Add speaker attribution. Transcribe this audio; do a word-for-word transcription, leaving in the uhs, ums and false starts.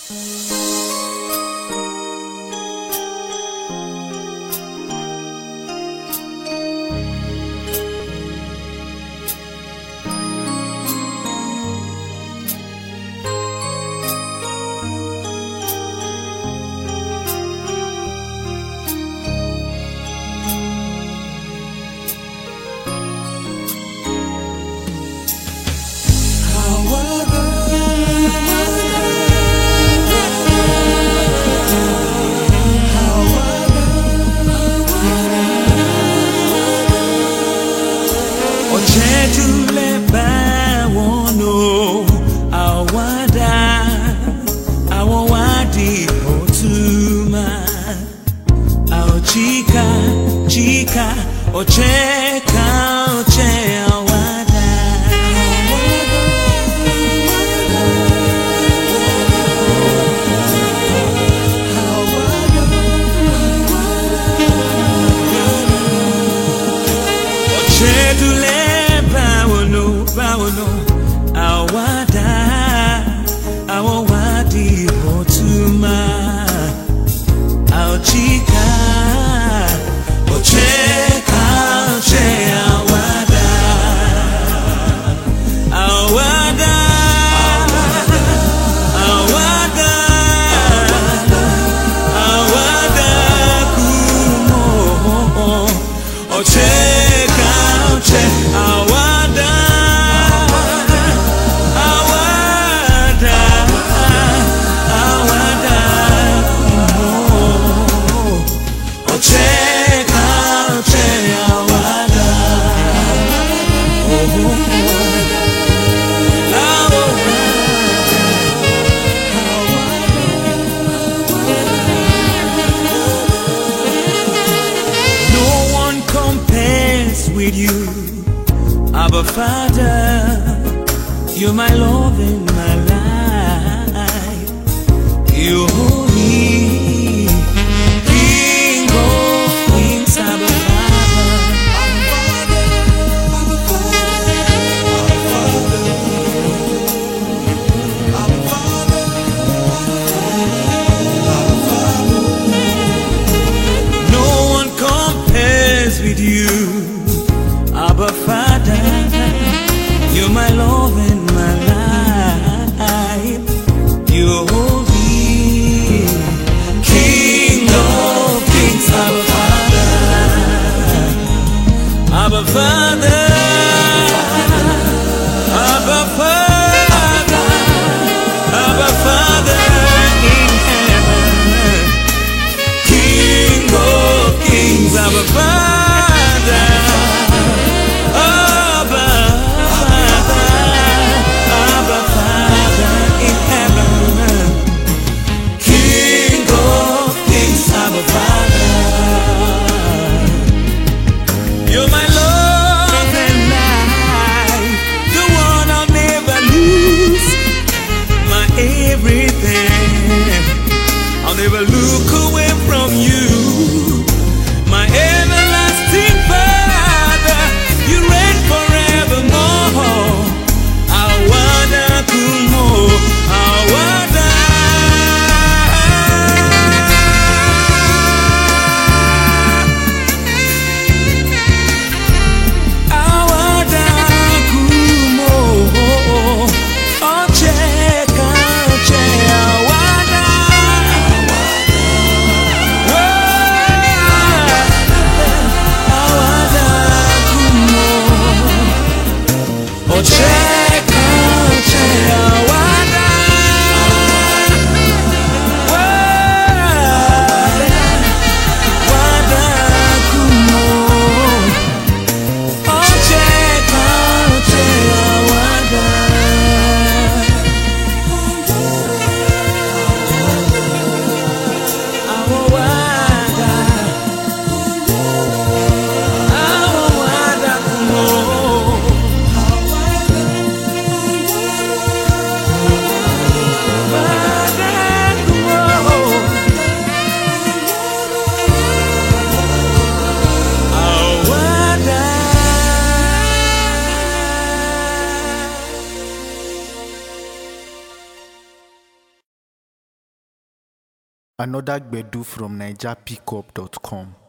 Speaker 1: Chica, chica, ocheka, oche awada. Oche dule bawono, bawono, awada, awawadi otuma, chica. Ocheka, oche awada, awada, awada, awada kumo. Ocheka, oche awada, awada, awada kumo. Ocheka. With you, Abba Father, you're my love in my life. You're holy, King of Kings, Abba Father. No one compares with you, Abba Father, you're my love and my life. You're holy,
Speaker 2: Another Gbedu from Niger Pickup dot com.